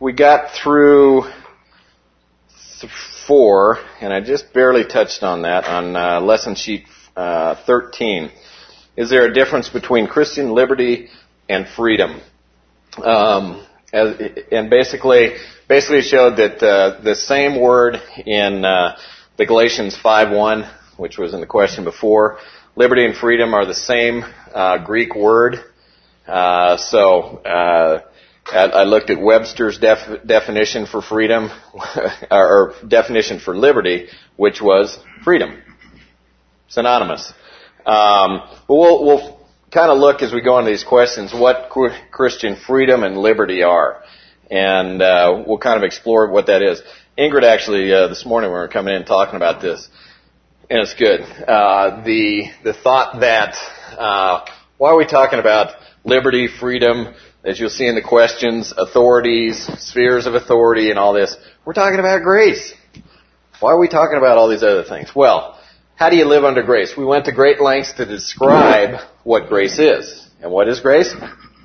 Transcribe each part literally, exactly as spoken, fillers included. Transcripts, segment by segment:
we got through four, and I just barely touched on that on uh, lesson sheet uh, thirteen. Is there a difference between Christian liberty and freedom? Um, as, and basically, basically showed that uh, the same word in uh, the Galatians five one, which was in the question before, liberty and freedom are the same uh, Greek word. Uh, so uh, I looked at Webster's def- definition for freedom, or definition for liberty, which was freedom. Synonymous. Um, but we'll, we'll kind of look as we go into these questions what Christian freedom and liberty are. And uh, we'll kind of explore what that is. Ingrid actually, uh, this morning when we were coming in talking about this, and it's good. Uh, the the thought that, uh, why are we talking about liberty, freedom, as you'll see in the questions, authorities, spheres of authority, and all this? We're talking about grace. Why are we talking about all these other things? Well, how do you live under grace? We went to great lengths to describe what grace is. And what is grace?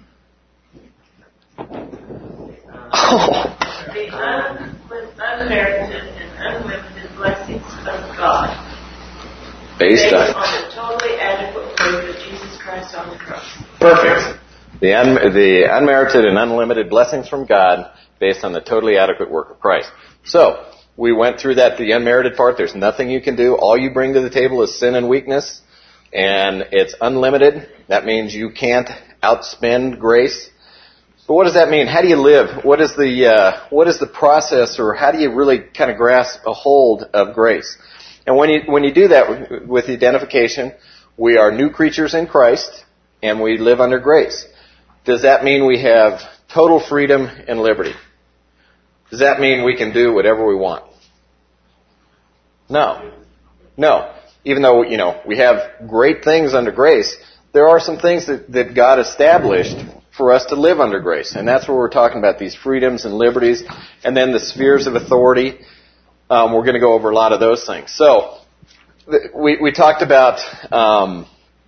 Oh. The un- unmerited and unlimited blessings of God. Based, based on, on the totally adequate work of Jesus Christ on the cross. Perfect. The, un, the unmerited and unlimited blessings from God based on the totally adequate work of Christ. So, we went through that, the unmerited part. There's nothing you can do. All you bring to the table is sin and weakness. And it's unlimited. That means you can't outspend grace. But what does that mean? How do you live? What is the uh, what is the process, or how do you really kind of grasp a hold of grace? And when you when you do that with the identification, we are new creatures in Christ, and we live under grace. Does that mean we have total freedom and liberty? Does that mean we can do whatever we want? No. No. Even though, you know, we have great things under grace, there are some things that, that God established for us to live under grace. And that's where we're talking about these freedoms and liberties. And then the spheres of authority. Um, we're going to go over a lot of those things. So, we, we talked about, um,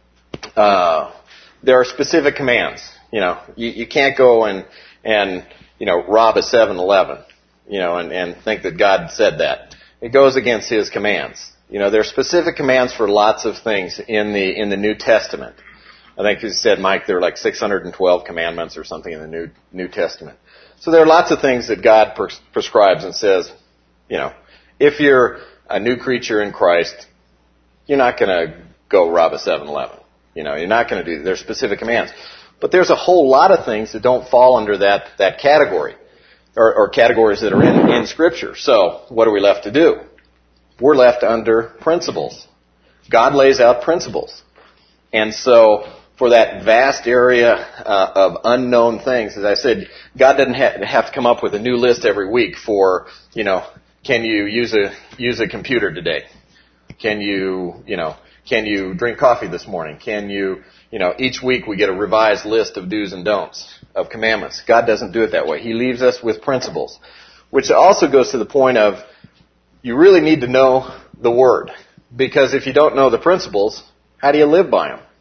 uh, there are specific commands. You know, you, you can't go and, and, you know, rob a seven eleven, you know, and, and think that God said that. It goes against His commands. You know, there are specific commands for lots of things in the, in the New Testament. I think you said, Mike, there are like six hundred twelve commandments or something in the New, New Testament. So there are lots of things that God pres- prescribes and says, you know, if you're a new creature in Christ, you're not going to go rob a seven eleven. You know, you're not going to do, there's specific commands. But there's a whole lot of things that don't fall under that, that category, or, or categories that are in, in Scripture. So, what are we left to do? We're left under principles. God lays out principles. And so, for that vast area uh, of unknown things, as I said, God doesn't ha- have to come up with a new list every week for, you know, can you use a, use a computer today? Can you, you know, can you drink coffee this morning? Can you, you know, each week we get a revised list of do's and don'ts, of commandments. God doesn't do it that way. He leaves us with principles, which also goes to the point of you really need to know the Word. Because if you don't know the principles, how do you live by them?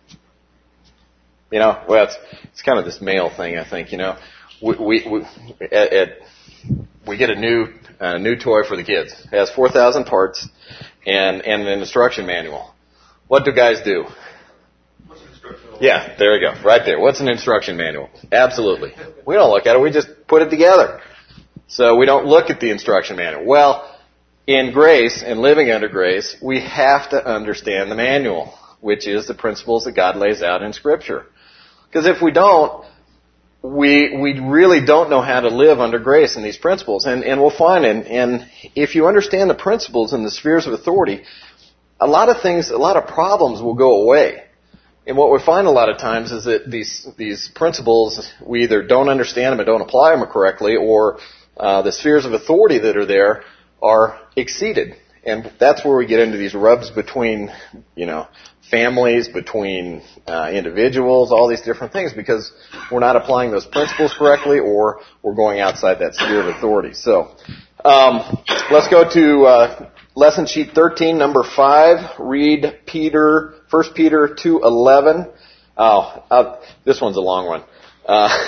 You know, well, it's, it's kind of this male thing, I think, you know. We, we, we, at, at, we get a new, uh, new toy for the kids. It has four thousand parts and, and an instruction manual. What do guys do? What's an instruction manual? Yeah, there we go. Right there. What's an instruction manual? Absolutely. We don't look at it. We just put it together. So we don't look at the instruction manual. Well, in grace and living under grace, we have to understand the manual, which is the principles that God lays out in Scripture. Because if we don't, we we really don't know how to live under grace and these principles. And, and we'll find, and, and if you understand the principles and the spheres of authority, a lot of things, a lot of problems will go away. And what we find a lot of times is that these these principles, we either don't understand them and don't apply them correctly, or uh, the spheres of authority that are there are exceeded. And that's where we get into these rubs between, you know, families, between uh, individuals, all these different things, because we're not applying those principles correctly, or we're going outside that sphere of authority. So, um, let's go to uh, lesson sheet thirteen, number five. Read Peter, First Peter two eleven. Oh, uh, this one's a long one. Uh,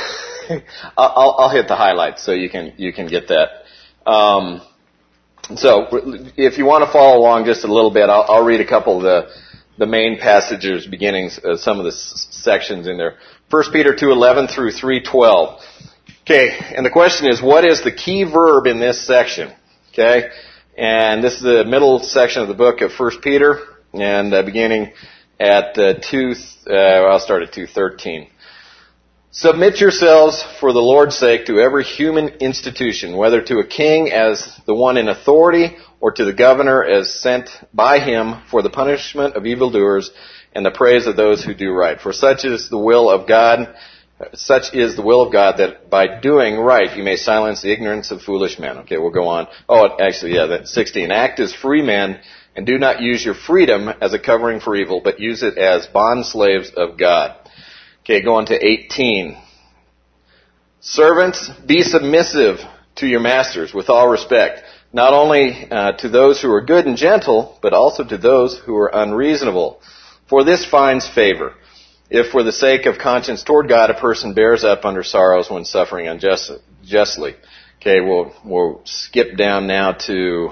I'll, I'll hit the highlights so you can you can get that. Um, so if you want to follow along just a little bit, I'll, I'll read a couple of the the main passages, beginnings, uh, some of the s- sections in there. First Peter two eleven through three twelve. Okay, and the question is, what is the key verb in this section? Okay, and this is the middle section of the book of First Peter, and uh, beginning at uh, two. Uh, I'll start at two thirteen. Submit yourselves for the Lord's sake to every human institution, whether to a king as the one in authority, or to the governor as sent by him for the punishment of evildoers and the praise of those who do right. For such is the will of God, such is the will of God, that by doing right you may silence the ignorance of foolish men. Okay, we'll go on. Oh, actually, yeah, that's sixteen. Act as free men, and do not use your freedom as a covering for evil, but use it as bond slaves of God. Okay, go on to eighteen. Servants, be submissive to your masters with all respect, not only uh, to those who are good and gentle, but also to those who are unreasonable. For this finds favor, if for the sake of conscience toward God a person bears up under sorrows when suffering unjustly. Okay, we'll we'll skip down now to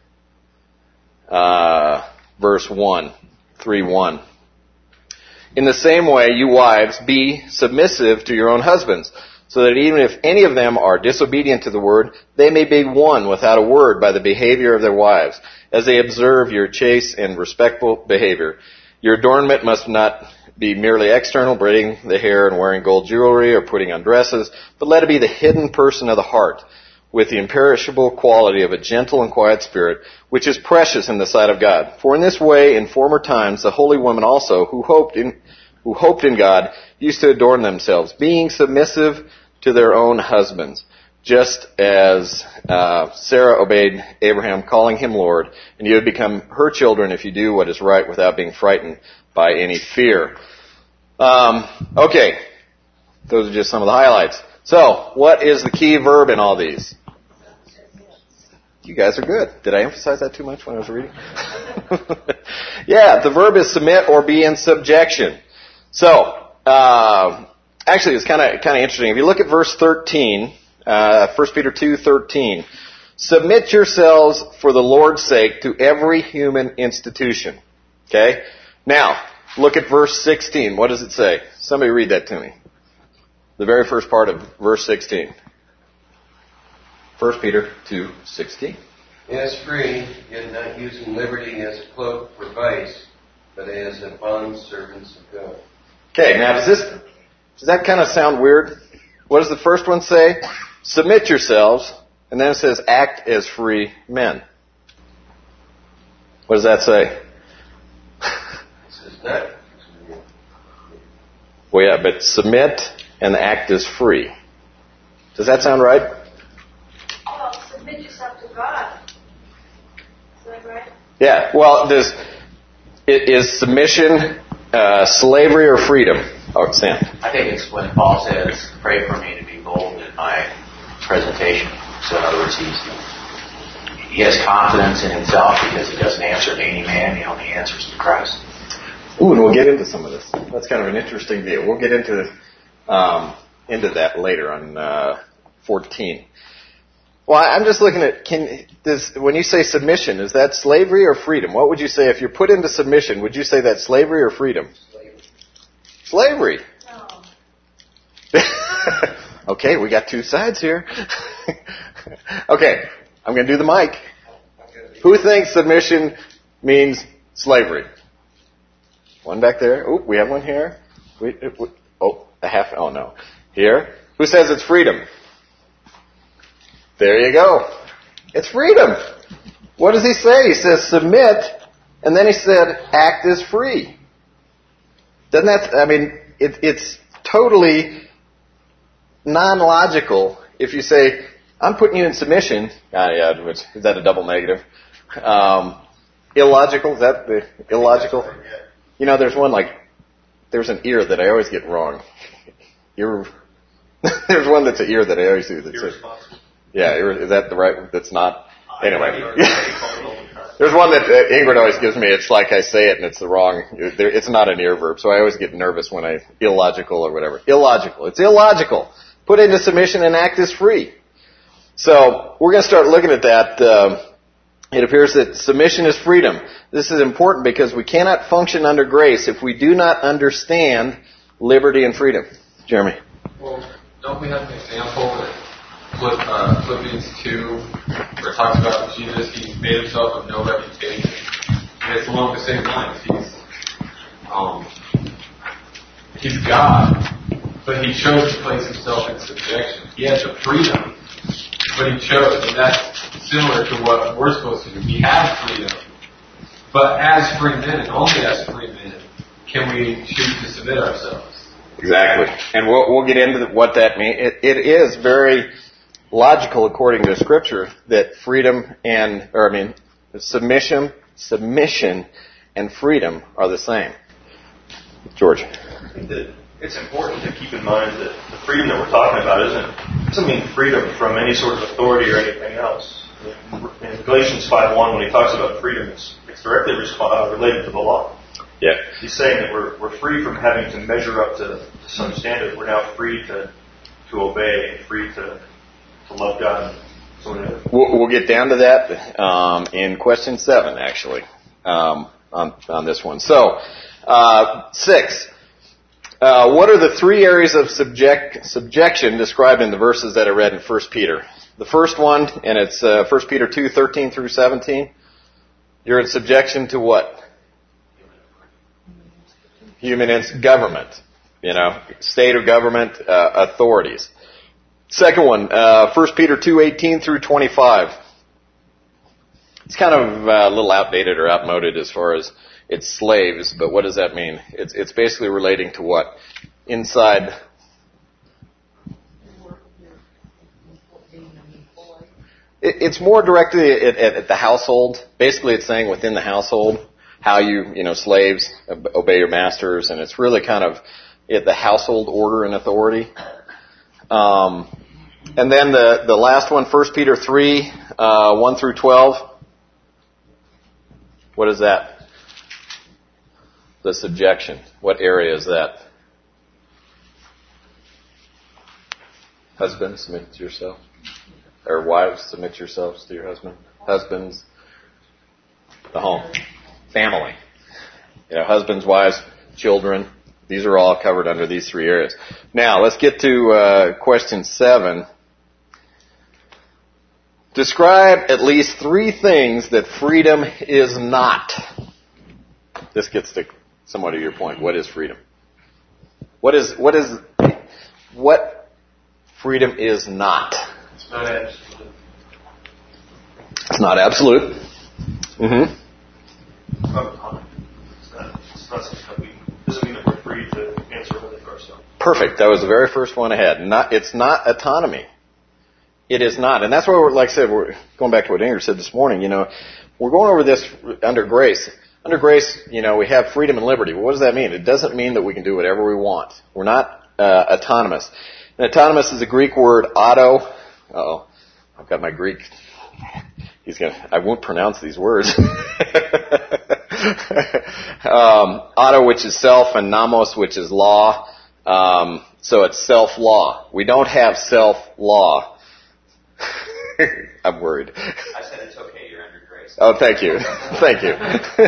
uh, verse one, three one. In the same way, you wives, be submissive to your own husbands, so that even if any of them are disobedient to the word, they may be won without a word by the behavior of their wives, as they observe your chaste and respectful behavior. Your adornment must not be merely external, braiding the hair and wearing gold jewelry or putting on dresses, but let it be the hidden person of the heart, with the imperishable quality of a gentle and quiet spirit, which is precious in the sight of God. For in this way, in former times, the holy women also, who hoped in who hoped in God, used to adorn themselves, being submissive to their own husbands, just as uh, Sarah obeyed Abraham, calling him Lord, and you have become her children if you do what is right without being frightened by any fear. Um, okay, those are just some of the highlights. So, what is the key verb in all these? You guys are good. Did I emphasize that too much when I was reading? Yeah, the verb is submit or be in subjection. So, uh, actually, it's kind of kind of interesting. If you look at verse thirteen, uh, First Peter two thirteen, submit yourselves for the Lord's sake to every human institution. Okay. Now, look at verse sixteen. What does it say? Somebody read that to me. The very first part of verse sixteen. First Peter two sixteen. As free, yet not using liberty as a cloak for vice, but as a bond servants of God. Okay, now does this, does that kind of sound weird? What does the first one say? Submit yourselves, and then it says act as free men. What does that say? It says not. Well, yeah, but submit and act as free. Does that sound right? Well, submit yourself to God. Is that right? Yeah, well, does, is submission uh, slavery or freedom? Oh, Sam. I think it's when Paul says, pray for me to be bold in my presentation. So in other words, he's, he has confidence in himself because he doesn't answer to any man. He only answers to Christ. Ooh, and we'll get into some of this. That's kind of an interesting deal. We'll get into um, into that later on uh, fourteen. Well, I'm just looking at, can this, when you say submission, is that slavery or freedom? What would you say if you're put into submission? Would you say that's slavery or freedom? Slavery. Slavery. No. Okay, we got two sides here. Okay, I'm going to do the mic. Who thinks submission means slavery? One back there. Oh, we have one here. We, we, oh, a half. Oh, no. Here. Who says it's freedom? There you go. It's freedom. What does he say? He says submit, and then he said act as free. Doesn't that, I mean, it, it's totally non-logical if you say, I'm putting you in submission. Ah, yeah, which, is that a double negative? Um, illogical? Is that the illogical? You know, there's one like, there's an ear that I always get wrong. Ear, there's one that's an ear that I always do. That's Irresponsible. Yeah, is that the right? That's not. Anyway, there's one that uh, Ingrid always gives me. It's like I say it and it's the wrong. It's not an ear verb, so I always get nervous when I illogical or whatever. Illogical. It's illogical put into submission and act as free. So we're going to start looking at that. Um, it appears that submission is freedom. This is important because we cannot function under grace if we do not understand liberty and freedom. Jeremy. Well, don't we have an example in Philipp, uh, Philippians two where it talks about Jesus? He made himself of no reputation. And it's along the same lines. He's um, he's God, but he chose to place himself in subjection. He had the freedom, but he chose, and that's similar to what we're supposed to do. We have freedom, but as free men, and only as free men, can we choose to submit ourselves. Exactly. And we'll, we'll get into what that means. It, it is very logical, according to Scripture, that freedom and, or I mean, submission, submission and freedom are the same. George. I think that it's important to keep in mind that the freedom that we're talking about isn't, doesn't mean freedom from any sort of authority or anything else. In Galatians five one, when he talks about freedom, it's, it's directly resp- related to the law. Yeah. He's saying that we're we're free from having to measure up to, to some standard. We're now free to to obey and free to to love God and so on. We'll, we'll get down to that um, in question seven, actually, um, on on this one. So, uh, six. Uh, what are the three areas of subject subjection described in the verses that I read in First Peter? The first one, and it's uh, First Peter two thirteen through seventeen. You're in subjection to what? Human ins- government, you know, state or government uh, authorities. Second one, uh, First Peter two eighteen through twenty-five. It's kind of uh, a little outdated or outmoded as far as it's slaves, but what does that mean? It's it's basically relating to what? Inside. It, it's more directly at, at, at the household. Basically, it's saying within the household. How you, you know, slaves obey your masters, and it's really kind of it, the household order and authority. Um, and then the, the last one, First Peter three, uh, one through twelve. What is that? The subjection. What area is that? Husbands, submit to yourself. Or wives, submit yourselves to your husband. Husbands, the home. Family. You know, husbands, wives, children. These are all covered under these three areas. Now, let's get to uh, question seven. Describe at least three things that freedom is not. This gets to somewhat of your point. What is freedom? What is what is what freedom is not? It's not absolute. It's not absolute. Mm-hmm. It's not autonomy. It's not, it's not something that we, doesn't mean that we're free to answer everything for ourselves. Perfect. That was the very first one I had. Not, it's not autonomy. It is not. And that's why, we're, like I said, we're going back to what Ingrid said this morning, you know, we're going over this under grace. Under grace, you know, we have freedom and liberty. Well, what does that mean? It doesn't mean that we can do whatever we want. We're not uh, autonomous. And autonomous is a Greek word, auto. Uh-oh. I've got my Greek. He's gonna, I won't pronounce these words. um, auto, which is self, and nomos, which is law. Um, so it's self-law. We don't have self-law. I'm worried. I said it's okay. You're under grace. Oh, thank you. Thank you.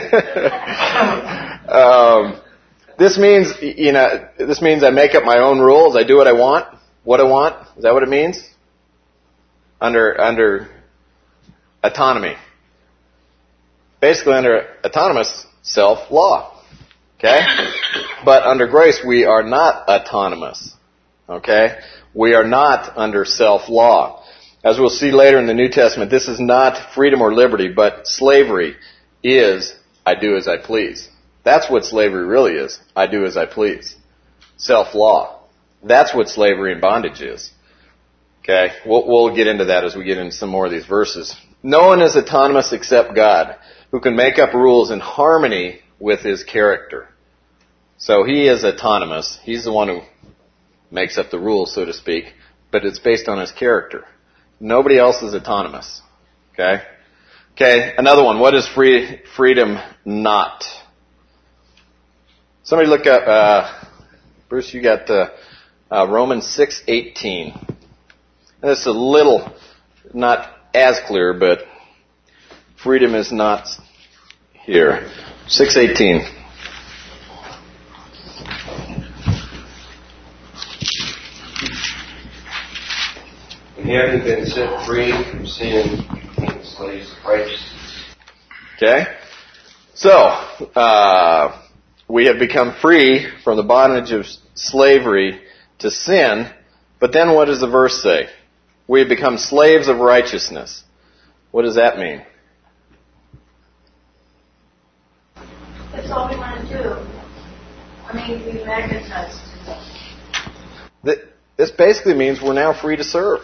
um, this means, you know, this means I make up my own rules. I do what I want, what I want. Is that what it means? Under, under autonomy. Basically under autonomous self-law. Okay? But under grace, we are not autonomous. Okay? We are not under self-law. As we'll see later in the New Testament, this is not freedom or liberty, but slavery is I do as I please. That's what slavery really is. I do as I please. Self-law. That's what slavery and bondage is. Okay? We'll, we'll get into that as we get into some more of these verses. No one is autonomous except God, who can make up rules in harmony with His character. So He is autonomous. He's the one who makes up the rules, so to speak, but it's based on His character. Nobody else is autonomous. Okay? Okay, another one. What is free, freedom not? Somebody look up, uh, Bruce, you got uh, Uh, Romans six eighteen. This is a little, not as clear, but freedom is not here. six eighteen. And having been set free from sin, you became slaves of righteousness. Okay? So, uh, we have become free from the bondage of slavery to sin, but then what does the verse say? We have become slaves of righteousness. What does that mean? That's all we want to do. I mean, be magnetized to it. This basically means we're now free to serve.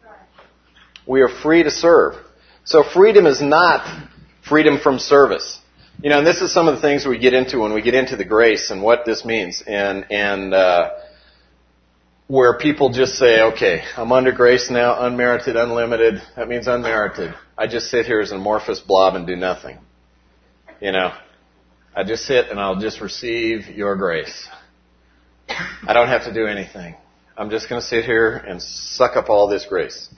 We are free to serve. So freedom is not freedom from service. You know, and this is some of the things we get into when we get into the grace and what this means. And, and, uh, where people just say, okay, I'm under grace now, unmerited, unlimited. That means unmerited. I just sit here as an amorphous blob and do nothing. You know, I just sit and I'll just receive your grace. I don't have to do anything. I'm just going to sit here and suck up all this grace.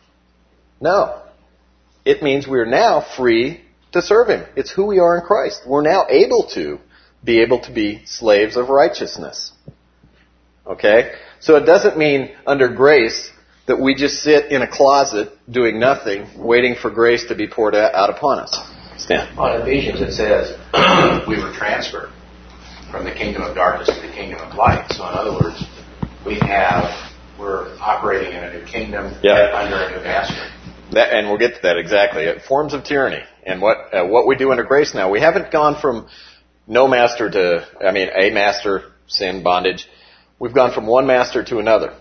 No. It means we're now free to serve Him. It's who we are in Christ. We're now able to be able to be slaves of righteousness. Okay? So it doesn't mean under grace that we just sit in a closet doing nothing, waiting for grace to be poured out upon us. Stan. Well, in Ephesians it says we were transferred from the kingdom of darkness to the kingdom of light. So in other words, we have, we're operating in a new kingdom Yeah. under a new master. That, and we'll get to that exactly. Forms of tyranny. And what uh, what we do under grace now, we haven't gone from no master to, I mean, a master, sin, bondage. We've gone from one master to another.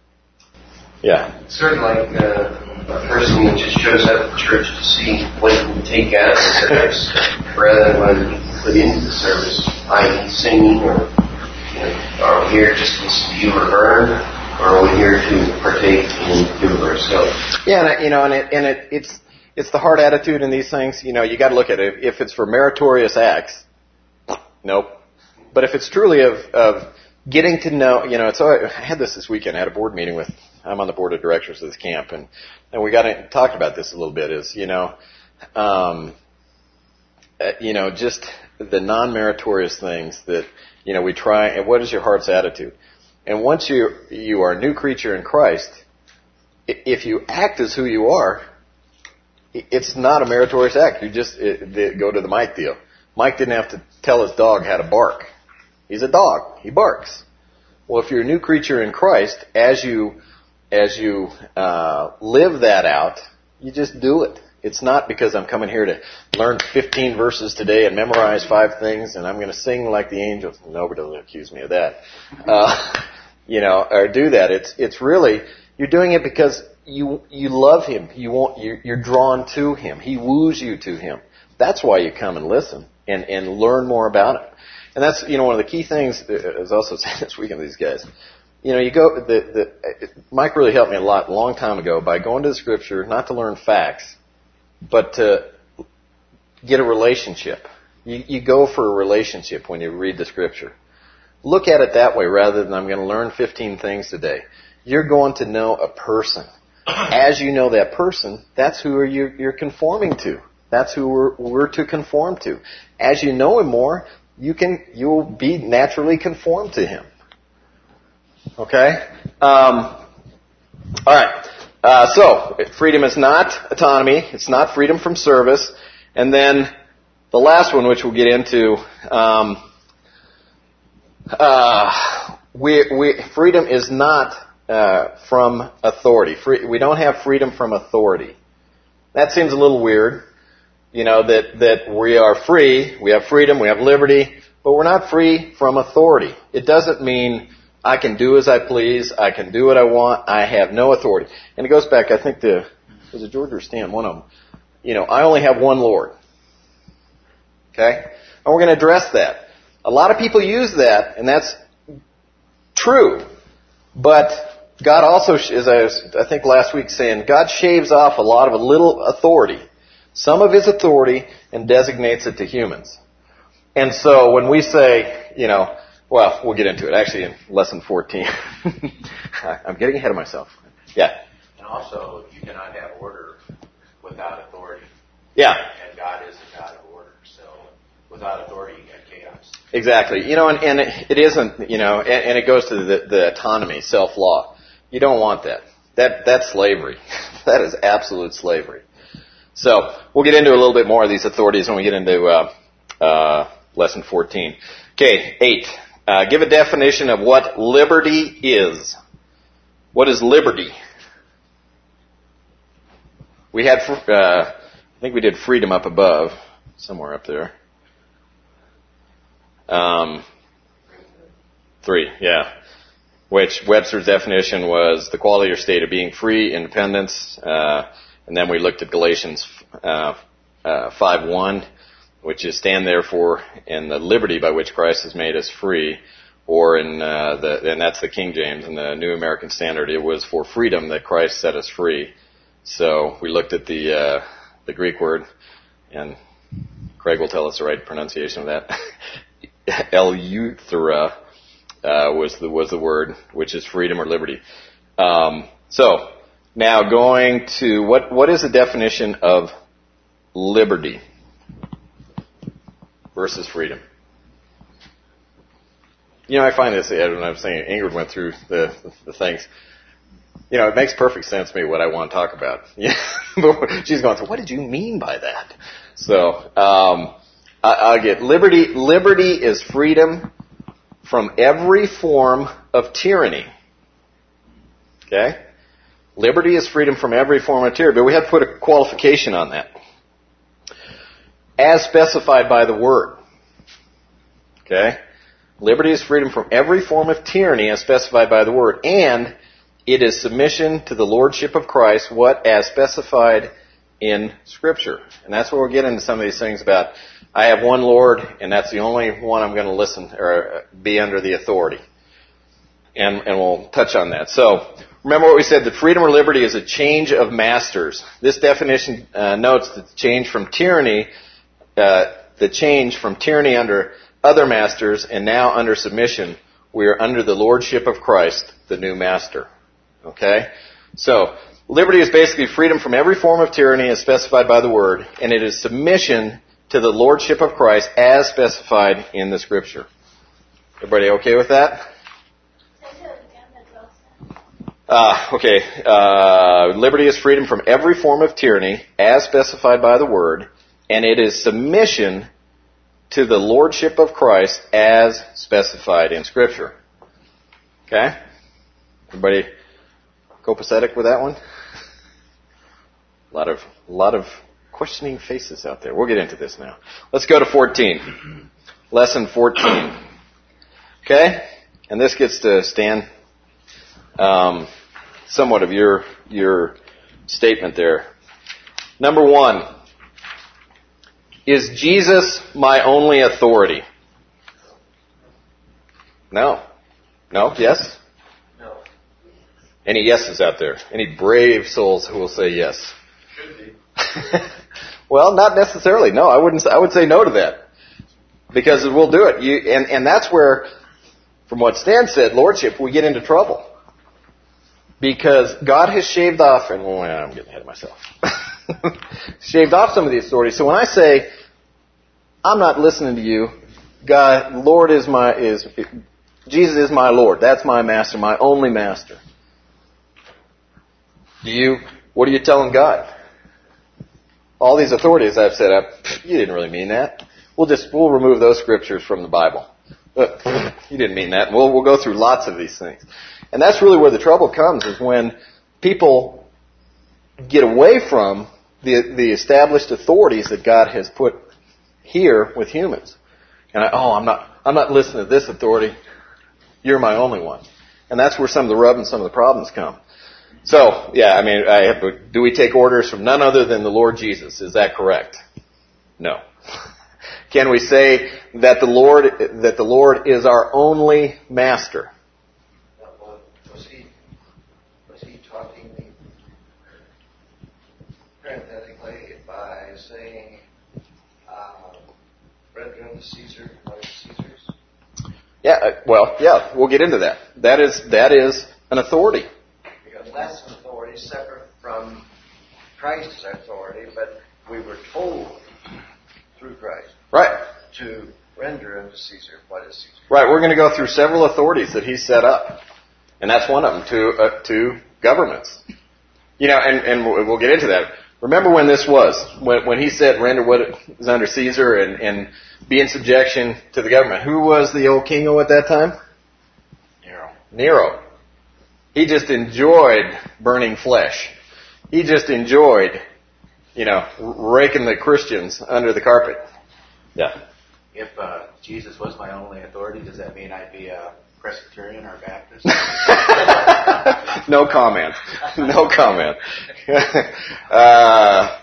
Yeah. It's sort of like uh, a person that just shows up at church to see what he can take out of the service rather than what he can put into the service, that is singing, or you know, are we here just to listen to you or learn, or are we here to partake and give of ourselves? Yeah, and, you know, and, it, and it, it's it's the hard attitude in these things. You know, you got to look at it. If it's for meritorious acts, nope. But if it's truly of of getting to know, you know, it's. I had this this weekend. I had a board meeting with. I'm on the board of directors of this camp, and and we got to talk about this a little bit. Is you know, um, uh, you know, just the non-meritorious things that you know we try. And what is your heart's attitude? And once you you are a new creature in Christ, if you act as who you are, it's not a meritorious act. You just it, it, go to the Mike deal. Mike didn't have to tell his dog how to bark. He's a dog. He barks. Well, if you're a new creature in Christ, as you as you uh, live that out, you just do it. It's not because I'm coming here to learn fifteen verses today and memorize five things, and I'm going to sing like the angels. Nobody will accuse me of that. Uh, you know, or do that. It's it's really you're doing it because you you love Him. You want you're, you're drawn to Him. He woos you to Him. That's why you come and listen and and learn more about it. And that's, you know, one of the key things, as I also said this weekend to these guys, you know, you go, the, the, Mike really helped me a lot, a long time ago, by going to the Scripture, not to learn facts, but to get a relationship. You, you go for a relationship when you read the Scripture. Look at it that way rather than I'm going to learn fifteen things today. You're going to know a person. As you know that person, that's who you're, you're conforming to. That's who we're, we're to conform to. As you know Him more, you can, you'll be naturally conformed to Him. Okay? Um, alright. Uh, so, freedom is not autonomy. It's not freedom from service. And then, the last one, which we'll get into, um, uh, we, we, freedom is not, uh, from authority. Free, we don't have freedom from authority. That seems a little weird. You know, that, that we are free, we have freedom, we have liberty, but we're not free from authority. It doesn't mean I can do as I please, I can do what I want, I have no authority. And it goes back, I think to, was it George or Stan, one of them. You know, I only have one Lord. Okay? And we're going to address that. A lot of people use that, and that's true. But God also, as I was, I think last week saying, God shaves off a lot of a little authority. Some of His authority and designates it to humans. And so when we say, you know, well, we'll get into it. Actually, in lesson fourteen. I'm getting ahead of myself. Yeah. And also, you cannot have order without authority. Yeah. And God is a God of order. So without authority, you get chaos. Exactly. You know, and, and it, it isn't, you know, and, and it goes to the, the autonomy, self-law. You don't want that. That that's slavery. That is absolute slavery. So we'll get into a little bit more of these authorities when we get into uh, uh, lesson fourteen. Okay, eight. Uh, give a definition of what liberty is. What is liberty? We had, uh, I think we did freedom up above, somewhere up there. Um, three, yeah. Which Webster's definition was the quality or state of being free, independence, uh, and then we looked at Galatians uh, uh, five one, which is stand therefore in the liberty by which Christ has made us free, or in uh, the and that's the King James and the New American Standard. It was for freedom that Christ set us free. So we looked at the uh, the Greek word, and Craig will tell us the right pronunciation of that. Eleuthera uh, was the was the word, which is freedom or liberty. Um, so now going to what what is the definition of liberty versus freedom? You know, I find this, Ed, when I was saying Ingrid went through the, the, the things. You know, it makes perfect sense to me what I want to talk about. Yeah, but she's going, so what did you mean by that? So, um, I, I'll get liberty. Liberty is freedom from every form of tyranny. Okay? Liberty is freedom from every form of tyranny, but we have to put a qualification on that. As specified by the Word. Okay? Liberty is freedom from every form of tyranny as specified by the Word, and it is submission to the Lordship of Christ, what as specified in Scripture. And that's where we'll get into some of these things about, I have one Lord, and that's the only one I'm going to listen or be under the authority. And, and we'll touch on that. So, remember what we said, that freedom or liberty is a change of masters. This definition uh, notes that the change from tyranny, uh, the change from tyranny under other masters and now under submission, we are under the Lordship of Christ, the new master. Okay? So, liberty is basically freedom from every form of tyranny as specified by the Word, and it is submission to the Lordship of Christ as specified in the Scripture. Everybody okay with that? Uh, okay. Uh, liberty is freedom from every form of tyranny as specified by the Word, and it is submission to the Lordship of Christ as specified in Scripture. Okay? Everybody copacetic with that one? A lot of, a lot of questioning faces out there. We'll get into this now. Let's go to fourteen. Lesson fourteen. Okay? And this gets to Stan, um, somewhat of your, your statement there. Number one. Is Jesus my only authority? No. No? Yes? No. Any yeses out there? Any brave souls who will say yes? Should be. Well, not necessarily. No, I wouldn't. I would say no to that, because we'll do it. You, and and that's where, from what Stan said, lordship, we get into trouble, because God has shaved off, and well, I'm getting ahead of myself. Shaved off some of the authority. So when I say, I'm not listening to you, God, Lord is my, is, Jesus is my Lord. That's my master, my only master. Do you, what are you telling God? All these authorities I've set up, you didn't really mean that. We'll just, we'll remove those scriptures from the Bible. But you didn't mean that. We'll, we'll go through lots of these things. And that's really where the trouble comes, is when people get away from the the established authorities that God has put here with humans. And I, oh, I'm not I'm not listening to this authority. You're my only one. And that's where some of the rub and some of the problems come. So, yeah, I mean, I have, do we take orders from none other than the Lord Jesus? Is that correct? No. Can we say that the Lord that the Lord is our only master? Was he was he talking parenthetically by saying, uh, "Brethren, to Caesar, what is Caesar's"? Yeah, uh, well, yeah, we'll get into that. That is that is an authority. Because that's an authority separate from Christ's authority, but we were told through Christ Right. to render unto Caesar what is Caesar. Right, we're going to go through several authorities that he set up. And that's one of them, to uh, to governments. You know, and, and we'll get into that. Remember when this was, when, when he said render what is under Caesar and, and be in subjection to the government. Who was the old king at that time? Nero. Nero. He just enjoyed burning flesh. He just enjoyed, you know, raking the Christians under the carpet. Yeah. If uh, Jesus was my only authority, does that mean I'd be a Presbyterian or Baptist? No comment. No comment. uh,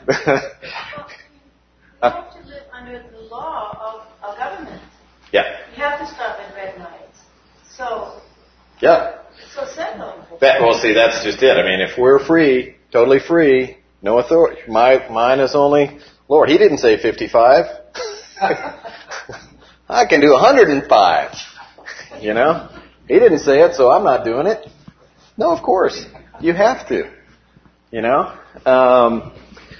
You have to live under the law of a government. yeah. You have to stop at red lights. So, Yeah. so settle. That, well, see, that's just it. I mean, if we're free, totally free, no authority. My mine is only Lord. He didn't say fifty-five. I can do one hundred five. You know, he didn't say it, so I'm not doing it. No, of course, you have to. You know, um,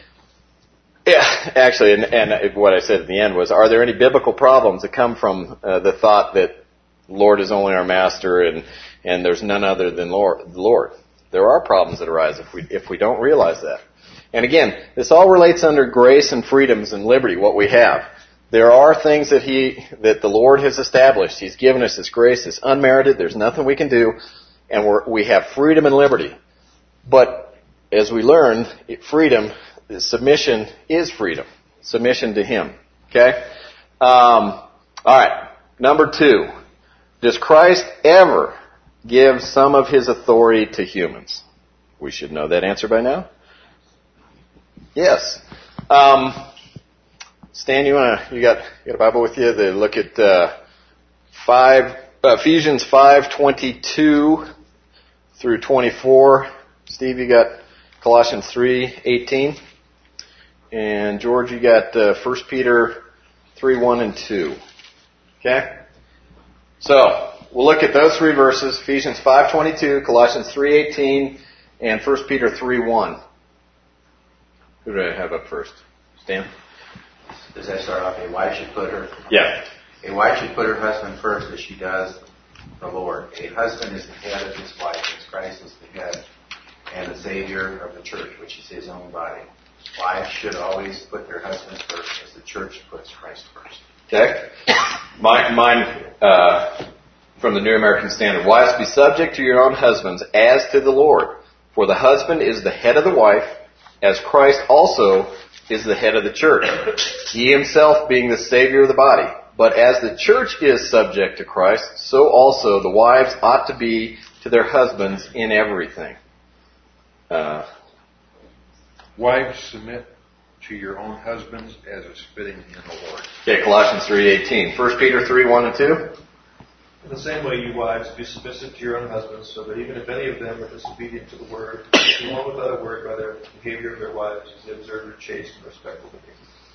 yeah. Actually, and, and what I said at the end was, are there any biblical problems that come from uh, the thought that Lord is only our master and and there's none other than Lord? The Lord. There are problems that arise if we if we don't realize that. And again, this all relates under grace and freedoms and liberty. What we have. There are things that he, that the Lord has established. He's given us His grace. It's unmerited. There's nothing we can do. And we're, we have freedom and liberty. But as we learned, freedom, submission is freedom. Submission to Him. Okay? Um, alright. Number two. Does Christ ever give some of His authority to humans? We should know that answer by now. Yes. Um, Stan, you wanna, you got, you got a Bible with you? They look at, uh, five, uh, Ephesians five twenty-two through twenty-four. Steve, you got Colossians three eighteen. And George, you got, uh, First Peter three one and two. Okay? So, we'll look at those three verses, Ephesians five twenty-two, Colossians three eighteen, and First Peter three one. Who do I have up first? Stan? Does that start off? A wife should put her. Yeah. A wife should put her husband first, as she does the Lord. A husband is the head of his wife, as Christ is the head and the Savior of the church, which is His own body. Wives should always put their husbands first, as the church puts Christ first. Okay. Mine, mine uh, from the New American Standard. Wives, be subject to your own husbands as to the Lord. For the husband is the head of the wife, as Christ also is the head of the church, He Himself being the Savior of the body. But as the church is subject to Christ, so also the wives ought to be to their husbands in everything. Uh, Wives, submit to your own husbands as is fitting in the Lord. okay, Colossians three eighteen. First Peter three one and two. In the same way, you wives, be submissive to your own husbands, so that even if any of them are disobedient to the word, they be won without a word by their behavior of their wives, as they observe their chaste and respectful behavior.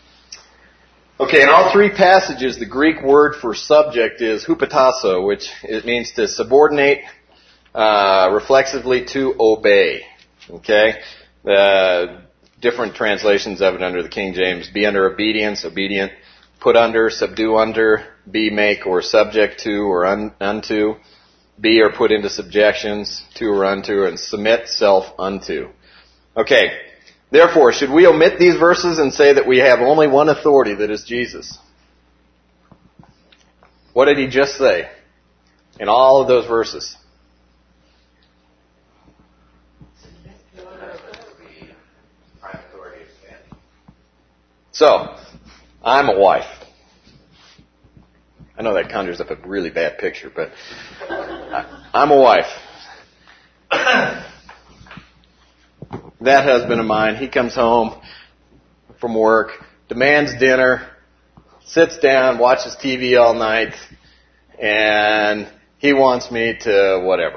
Okay, in all three passages, the Greek word for subject is hupotasso, which it means to subordinate uh, reflexively to obey. Okay, the different translations of it under the King James: be under obedience, obedient; put under, subdue under; be, make, or subject to, or un, unto; be or put into subjections to or unto; and submit self unto. Okay. Therefore, should we omit these verses and say that we have only one authority, that is Jesus? What did he just say in all of those verses? So, I'm a wife. I know that conjures up a really bad picture, but I'm a wife. That husband of mine, he comes home from work, demands dinner, sits down, watches T V all night, and he wants me to whatever.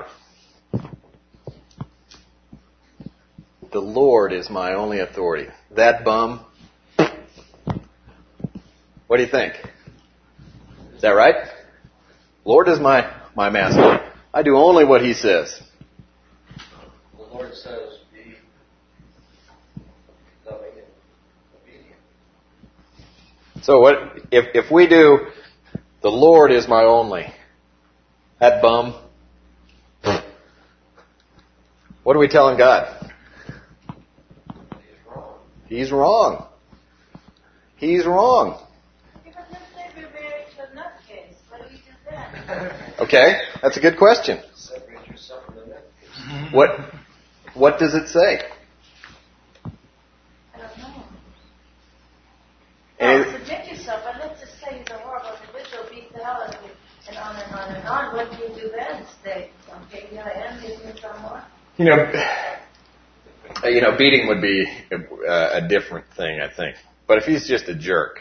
The Lord is my only authority. That bum. What do you think? Is that right? Lord is my, my master. I do only what he says. The Lord says, be loving and obedient. So what if if we do, the Lord is my only, that bum, what are we telling God? He's wrong. He's wrong. He's wrong. Even if they were married to a nutcase, what do we do then? Okay, that's a good question. Separate yourself from the nutcase. What what does it say? I don't know. And Well, submit yourself, but let's just say he's a horrible individual, beat the hell out of you, and on and on and on. What do you do then? Stay, okay, you gotta end, give me some more. You know, you know, beating would be a, a different thing, I think. But if he's just a jerk,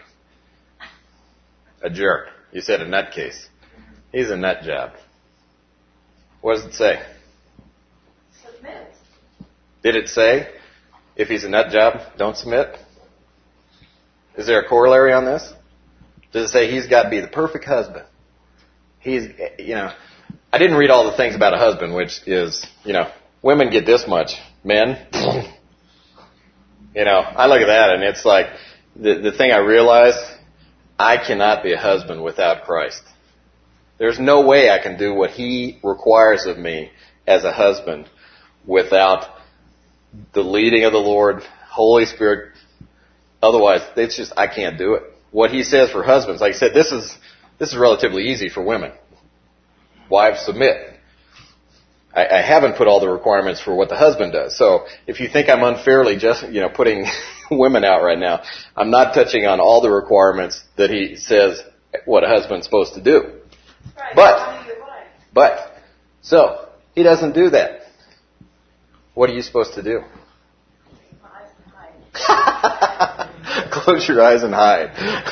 a jerk, you said a nutcase, he's a nut job. What does it say? Submit. Did it say, if he's a nut job, don't submit? Is there a corollary on this? Does it say he's got to be the perfect husband? He's, you know, I didn't read all the things about a husband, which is, you know, women get this much. Men, you know, I look at that and it's like, the, the thing I realize, I cannot be a husband without Christ. There's no way I can do what he requires of me as a husband without the leading of the Lord, Holy Spirit. Otherwise, it's just, I can't do it. What he says for husbands, like I said, this is, this is relatively easy for women. Wives, submit. I, I haven't put all the requirements for what the husband does. So if you think I'm unfairly just, you know, putting women out right now, I'm not touching on all the requirements that he says what a husband's supposed to do. Right, But, you're right. but, so, he doesn't do that. What are you supposed to do? Eyes and hide. Close your eyes and hide.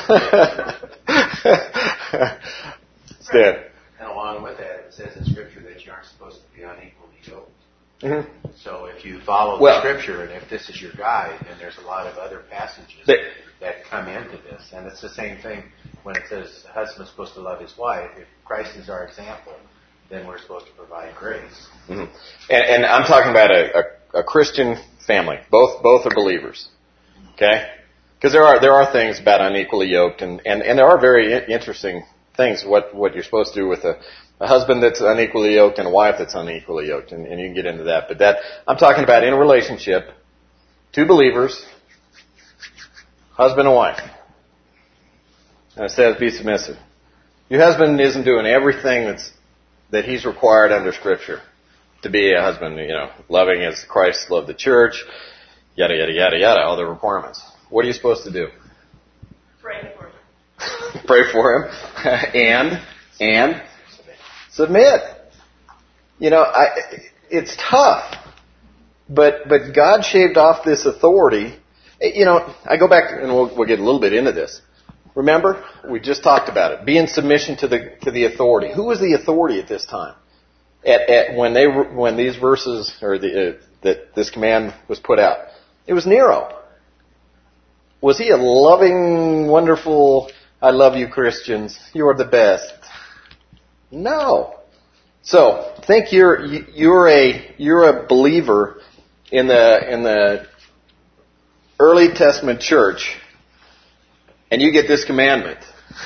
Stan. And along with that, it says in Scripture that you aren't supposed to be unequally yoked. Mm-hmm. So if you follow Well- the Scripture, and if this is your guide, then there's a lot of other passages They- that come into this. And it's the same thing when it says the husband's supposed to love his wife. If Christ is our example, then we're supposed to provide grace. Mm-hmm. And, and I'm talking about a, a, a Christian family. Both both are believers. Okay? Because there are there are things about unequally yoked, and, and, and there are very interesting things, what, what you're supposed to do with a, a husband that's unequally yoked and a wife that's unequally yoked, and, and you can get into that. But that I'm talking about in a relationship, two believers, husband and wife. And it says be submissive. Your husband isn't doing everything that's that he's required under Scripture to be a husband, you know, loving as Christ loved the church, yada, yada, yada, yada, all the requirements. What are you supposed to do? Pray for him. Pray for him and, and submit. You know, I, it's tough, but, but God shaved off this authority. You know, I go back and we'll, we'll get a little bit into this. Remember, we just talked about it. Be in submission to the to the authority. Who was the authority at this time? At, at when they when these verses or the uh, that this command was put out, it was Nero. Was he a loving, wonderful, I love you Christians, you're the best? No. So think you're you're a you're a believer in the in the early Testament church. And you get this commandment.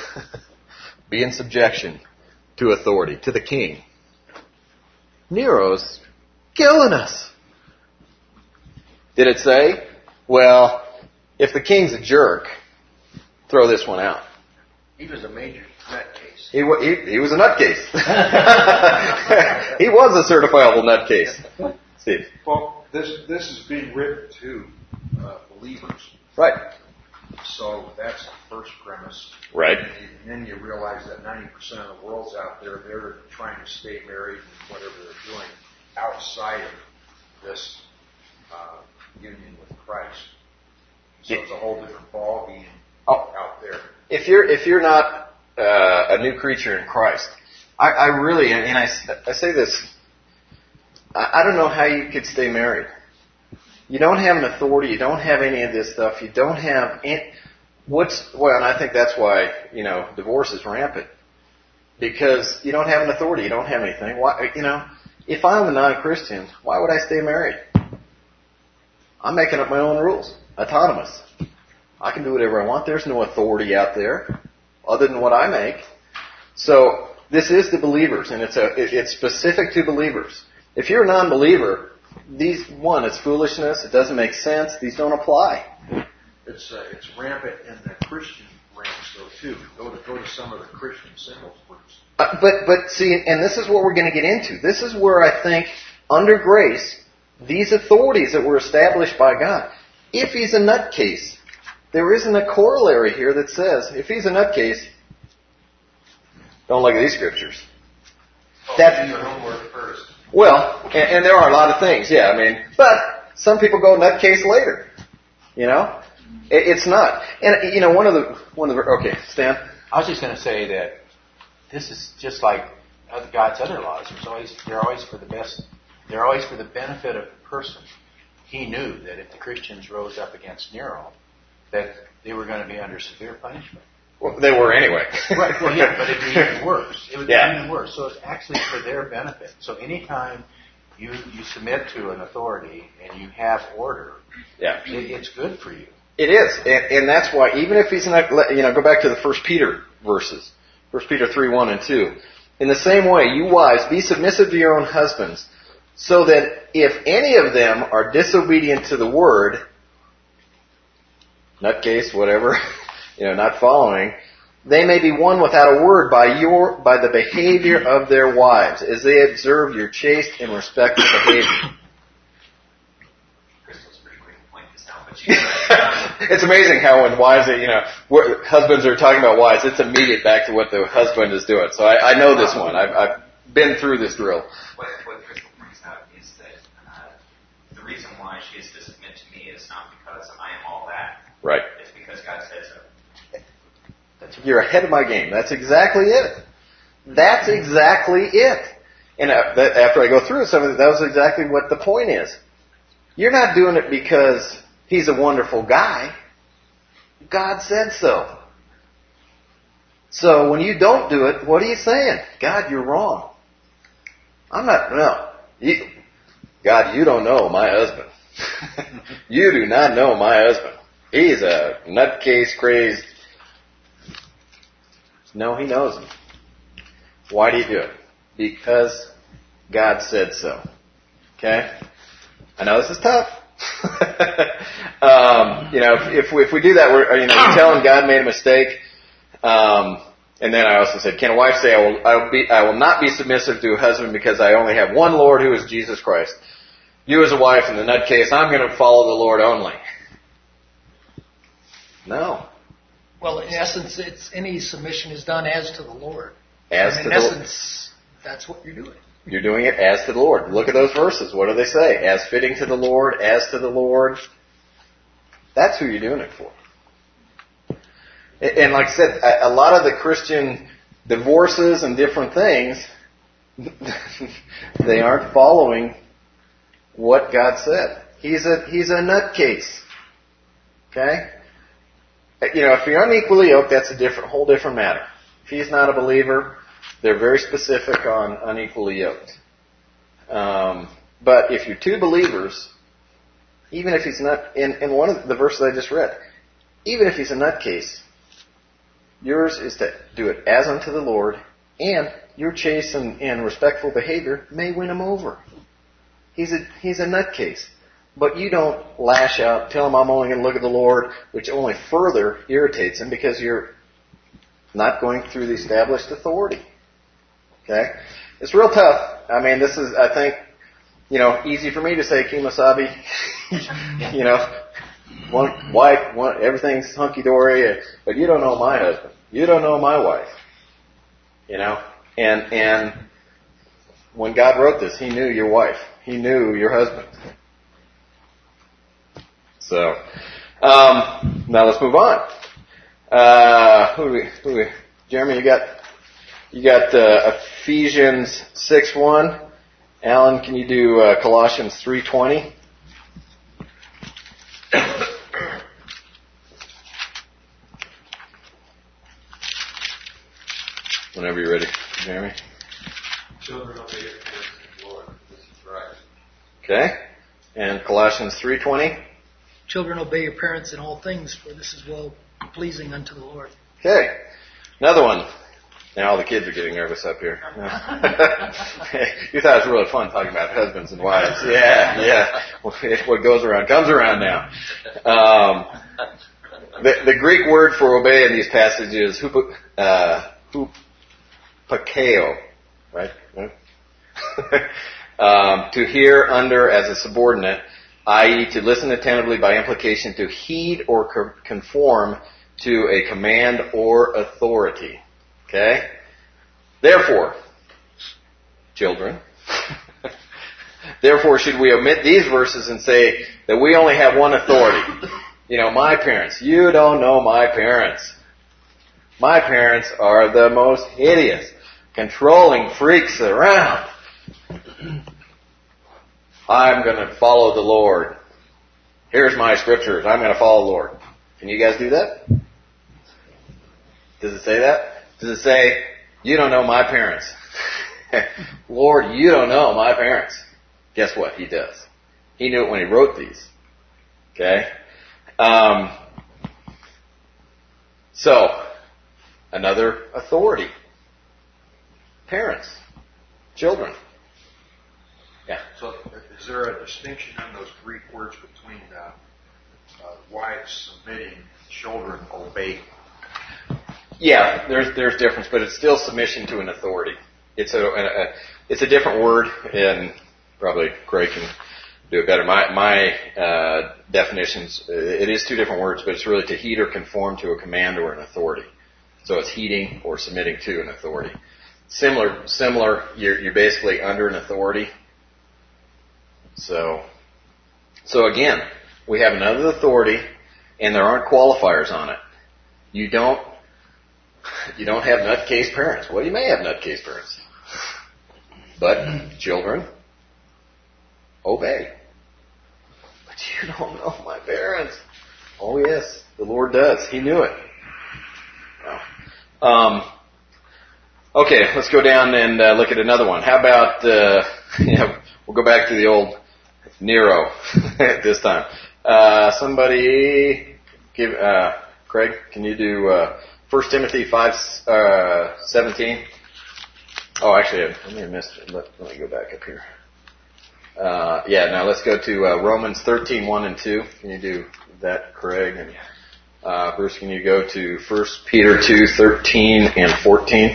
Be in subjection to authority, to the king. Nero's killing us. Did it say, well, if the king's a jerk, throw this one out? He was a major nutcase. He, he, he was a nutcase. He was a certifiable nutcase. Steve. Well, this this is being written to uh, believers. Right. So that's the first premise. Right. And, you, and then you realize that ninety percent of the world's out there, they're trying to stay married and whatever they're doing outside of this uh, union with Christ. So it's a whole different ball game Oh. out there. If you're if you're not uh, a new creature in Christ, I, I really and I, I say this, I, I don't know how you could stay married. You don't have an authority. You don't have any of this stuff. You don't have any, what's well, and I think that's why you know divorce is rampant. because you don't have an authority. You don't have anything. Why, you know, if I'm a non-Christian, why would I stay married? I'm making up my own rules. Autonomous. I can do whatever I want. There's no authority out there other than what I make. So this is the believers, and it's a it's specific to believers. If you're a non-believer, these one, it's foolishness. It doesn't make sense. These don't apply. It's uh, it's rampant in the Christian ranks though too. Go to go to some of the Christian singles groups. Uh, but but see, and this is what we're going to get into. This is where I think under grace, these authorities that were established by God. If he's a nutcase, there isn't a corollary here that says if he's a nutcase, don't look at these scriptures. Oh, That's do your homework first. Well, and, and there are a lot of things, yeah. I mean, but some people go nutcase later. You know, it, it's not. And you know, one of the one of the okay, Stan. I was just going to say that this is just like other God's other laws. There's always they're always for the best. They're always for the benefit of the person. He knew that if the Christians rose up against Nero, that they were going to be under severe punishment. Well, they were anyway. Right. Well, yeah, but it'd be even worse. It would be Yeah. even worse. So it's actually for their benefit. So anytime you you submit to an authority and you have order, Yeah. it, it's good for you. It is, and, and that's why even if he's not, you know, go back to the First Peter verses, First Peter three one and two. In the same way, you wives, be submissive to your own husbands, so that if any of them are disobedient to the word, nutcase, whatever, you know, not following, they may be won without a word by your by the behavior of their wives, as they observe your chaste and respectful behavior. It's amazing how when wives, you know, husbands are talking about wives, it's immediate back to what the husband is doing. So I, I know this one. I've, I've been through this drill. What, what Crystal points out is that uh, the reason why she is to submit to me is not because I am all that. Right. It's because God said so. That's, you're ahead of my game. That's exactly it. That's exactly it. And uh, that, after I go through some of it, that was exactly what the point is. You're not doing it because he's a wonderful guy. God said so. So when you don't do it, what are you saying? God, you're wrong. I'm not, no. You, God, you don't know my husband. You do not know my husband. He's a nutcase crazed. No, he knows him. Why do you do it? Because God said so. Okay? I know this is tough. um, you know, if, if we, if we do that, we're, you know, we're telling God made a mistake. Um, and then I also said, can a wife say, I will, I will be, I will not be submissive to a husband because I only have one Lord who is Jesus Christ. You as a wife in the nutcase, I'm going to follow the Lord only. No. Well, in essence, it's any submission is done as to the Lord. As and to in the essence, that's what you're doing. You're doing it as to the Lord. Look at those verses. What do they say? As fitting to the Lord, as to the Lord. That's who you're doing it for. And like I said, a lot of the Christian divorces and different things, they aren't following what God said. He's a he's a nutcase. Okay? You know, if you're unequally yoked, that's a different whole different matter. If he's not a believer, they're very specific on unequally yoked. Um, but if you're two believers, even if he's not, in, in one of the verses I just read, even if he's a nutcase, yours is to do it as unto the Lord, and your chaste and, and respectful behavior may win him over. He's a he's a nutcase. But you don't lash out, tell him I'm only going to look at the Lord, which only further irritates him because you're not going through the established authority. Okay? It's real tough. I mean, this is, I think, you know, easy for me to say, Kemosabe, you know, one wife, one, everything's hunky-dory, but you don't know my husband. You don't know my wife. You know? And, and when God wrote this, He knew your wife. He knew your husband. So, um, now let's move on. Uh, who do we, who do we, Jeremy, you got, you got, uh, Ephesians six one. Alan, can you do, uh, Colossians three twenty? Whenever you're ready. Jeremy? Children, obey your parents in the Lord. This is right. Okay. And Colossians three twenty? Children, obey your parents in all things, for this is well pleasing unto the Lord. Okay. Another one. Now all the kids are getting nervous up here. You thought it was really fun talking about husbands and wives. Yeah, yeah. What goes around comes around now. Um, the, the Greek word for obey in these passages is hupo, uh, hupakeo, right? um, to hear under as a subordinate, that is to listen attentively, by implication to heed or co- conform to a command or authority. Okay? Therefore, children, therefore should we omit these verses and say that we only have one authority? You know, my parents. You don't know my parents. My parents are the most hideous, controlling freaks around. I'm going to follow the Lord. Here's my scriptures. I'm going to follow the Lord. Can you guys do that? Does it say that? Does it say, you don't know my parents? Lord, you don't know my parents. Guess what? He does. He knew it when he wrote these. Okay? Um, so, another authority. Parents. Children. Yeah. So, is there a distinction in those Greek words between uh, uh, wives submitting, children obeying? Yeah, there's there's difference, but it's still submission to an authority. It's a, a it's a different word, and probably Craig can do it better. My my uh, definitions, it is two different words, but it's really to heed or conform to a command or an authority. So it's heeding or submitting to an authority. Similar similar, you're you're basically under an authority. So so again, we have another authority, and there aren't qualifiers on it. You don't. You don't have nutcase parents. Well, you may have nutcase parents. But children, obey. But you don't know my parents. Oh, yes, the Lord does. He knew it. Um, okay, let's go down and uh, look at another one. How about, uh, you know, we'll go back to the old Nero this time. Uh, somebody give, uh, Craig, can you do, uh, First Timothy five seventeen. Oh, actually, I may have missed it. Let, let me go back up here. Uh, yeah, now let's go to uh, Romans thirteen one and two. Can you do that, Craig? And uh, Bruce, can you go to First Peter two thirteen and fourteen?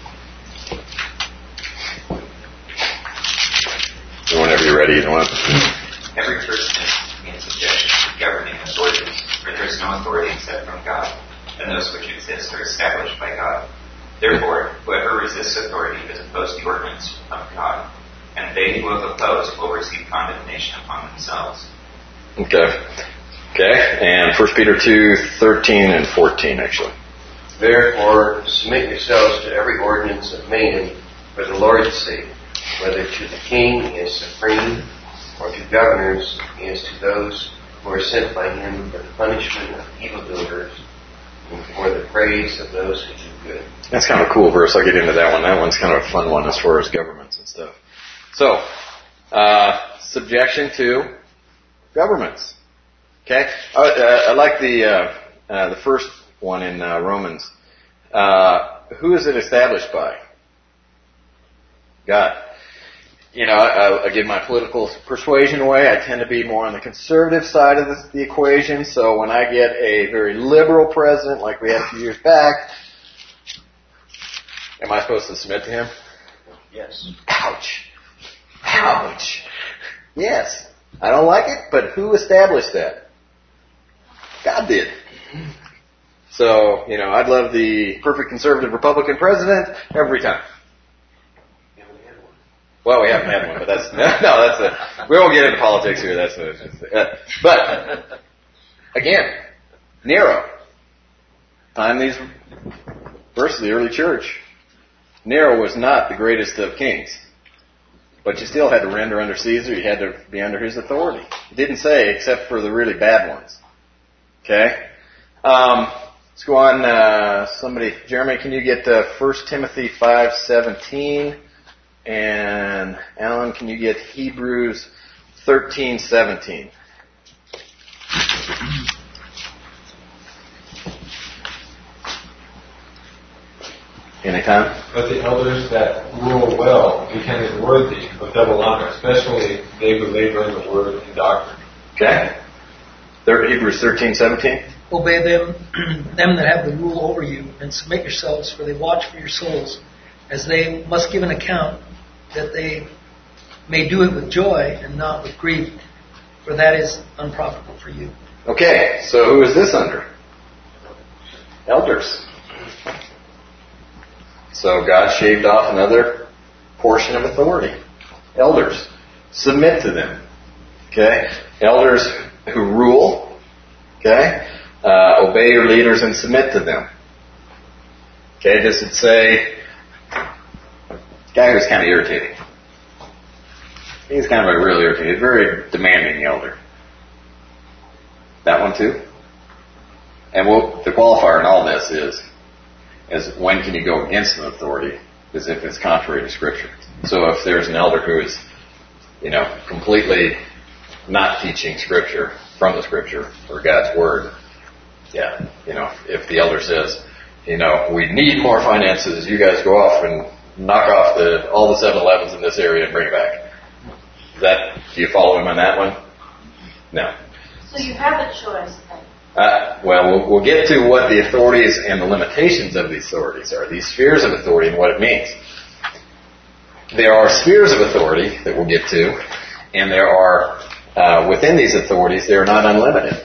Whenever you're ready, you know what? Every person is subject to governing authorities, for there is no authority except from God, and those which exist are established by God. Therefore, whoever resists authority is opposed to the ordinance of God, and they who have opposed will receive condemnation upon themselves. Okay. Okay, and First Peter two thirteen and fourteen, actually. Therefore, submit yourselves to every ordinance of man for the Lord's sake, whether to the king as supreme, or to governors as to those who are sent by him for the punishment of evildoers, and for the praise of those who do good. That's kind of a cool verse. I'll get into that one. That one's kind of a fun one as far as governments and stuff. So, uh, subjection to governments. Okay? I, uh, I like the uh, uh, the first one in uh, Romans. Uh, who is it established by? God. You know, I, I give my political persuasion away. I tend to be more on the conservative side of the, the equation. So when I get a very liberal president, like we had a few years back, am I supposed to submit to him? Yes. Ouch. Ouch. Yes. I don't like it, but who established that? God did. So, you know, I'd love the perfect conservative Republican president every time. Well, we haven't had one, but that's no, no that's a, we won't get into politics here. That's a, uh, but again, Nero. Time these verses of the early church. Nero was not the greatest of kings, but you still had to render under Caesar. You had to be under his authority. It didn't say except for the really bad ones. Okay. Um, Let's go on. Uh, somebody, Jeremy, can you get uh, First Timothy five seventeen? And Alan, can you get Hebrews thirteen seventeen? Anytime? But the elders that rule well be counted worthy of double honor, especially they who labor in the word and doctrine. Okay. Third, Hebrews thirteen seventeen. Obey them, them that have the rule over you, and submit yourselves, for they watch for your souls, as they must give an account, that they may do it with joy and not with grief, for that is unprofitable for you. Okay, so who is this under? Elders. So God shaved off another portion of authority. Elders. Submit to them. Okay? Elders who rule. Okay? Uh, obey your leaders and submit to them. Okay? Does it say guy who's kind of irritating? He's kind of a real irritating. He's a very demanding elder. That one too? And we'll, the qualifier in all this is is when can you go against an authority, as if it's contrary to Scripture. So if there's an elder who is, you know, completely not teaching Scripture from the Scripture or God's Word, yeah, you know, if the elder says, you know, we need more finances, you guys go off and knock off the all the seven elevens in this area and bring it back. Is that, do you follow him on that one? No. So you have a choice then. Uh, well, well, we'll get to what the authorities and the limitations of these authorities are, these spheres of authority and what it means. There are spheres of authority that we'll get to, and there are, uh, within these authorities, they are not unlimited.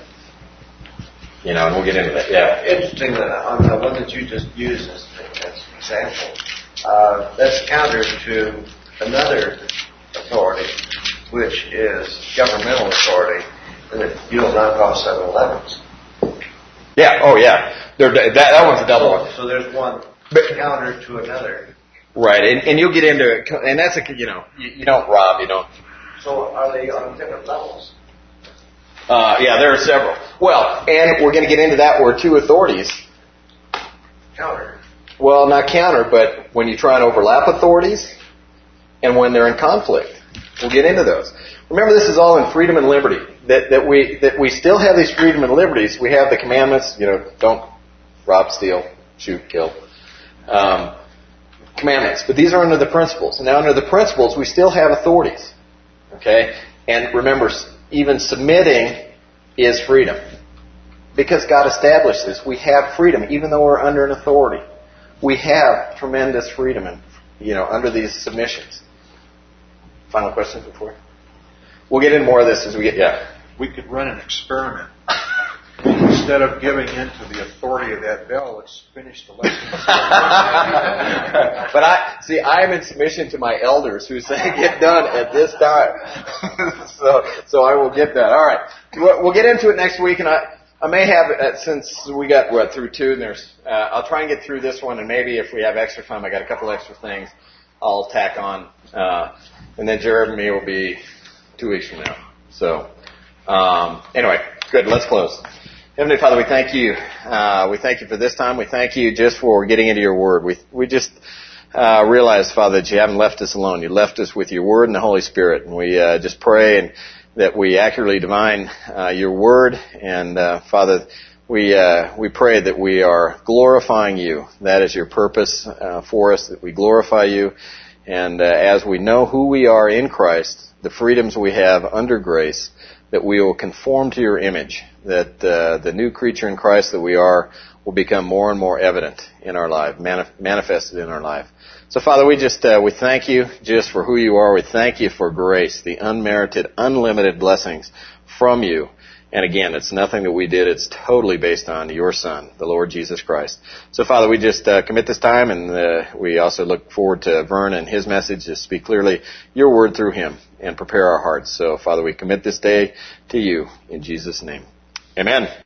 You know, and we'll get into that, yeah. Interesting that on the one that you just used as, as an example, uh, that's counter to another authority, which is governmental authority, and that you'll knock off seven elevens. Yeah, oh yeah. They're, that, that one's a double so, one. So there's one but, counter to another. Right, and, and you'll get into it, and that's a, you know, you, you don't rob, you don't. So are they on different levels? Uh, yeah, there are several. Well, and we're going to get into that where two authorities. Counter. Well, not counter, but when you try and overlap authorities, and when they're in conflict. We'll get into those. Remember, this is all in freedom and liberty. That, that we that we still have these freedom and liberties. We have the commandments, you know, don't rob, steal, shoot, kill. Um, commandments. But these are under the principles. And now under the principles, we still have authorities. Okay? And remember, even submitting is freedom. Because God established this. We have freedom, even though we're under an authority. We have tremendous freedom, and you know, under these submissions. Final questions before? We'll get into more of this as we get, yeah. We could run an experiment. Instead of giving in to the authority of that bell, let's finish the lesson. But I, see, I'm in submission to my elders who say get done at this time. so, so I will get that. All right. We'll get into it next week, and I, I may have, uh, since we got, what, through two, and there's, uh, I'll try and get through this one, and maybe if we have extra time, I got a couple extra things I'll tack on. Uh, and then Jeremy will be two weeks from now. So, um, anyway, good. Let's close. Heavenly Father, we thank you. Uh, we thank you for this time. We thank you just for getting into your word. We, we just, uh, realize, Father, that you haven't left us alone. You left us with your word and the Holy Spirit. And we, uh, just pray and that we accurately divine, uh, your word. And, uh, Father, we, uh, we pray that we are glorifying you. That is your purpose, uh, for us, that we glorify you. And, uh, as we know who we are in Christ, the freedoms we have under grace, that we will conform to your image, that uh, the new creature in Christ that we are will become more and more evident in our life, manif- manifested in our life. So, Father, we just uh, we thank you just for who you are. We thank you for grace, the unmerited, unlimited blessings from you. And again, it's nothing that we did. It's totally based on your Son, the Lord Jesus Christ. So, Father, we just uh, commit this time, and uh, we also look forward to Vern and his message to speak clearly your word through him and prepare our hearts. So, Father, we commit this day to you in Jesus' name. Amen.